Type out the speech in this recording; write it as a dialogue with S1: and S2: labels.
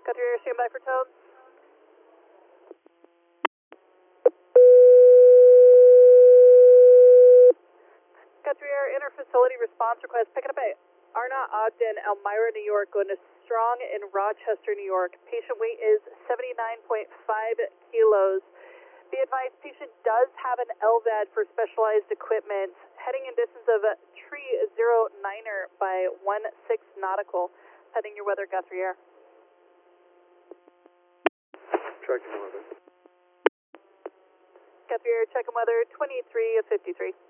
S1: Guthrie Air, stand by for tone. Guthrie Air, inter-facility response request. Pick it up at Arna Ogden, Elmira, New York, going to Strong in Rochester, New York. Patient weight is 79.5 kilos. Be advised, patient does have an LVAD for specialized equipment. Heading in distance of Tree 09er by 16 nautical. Heading your weather, Guthrie Air.
S2: Checking weather.
S1: Guthrie Air, checking weather, 23:53.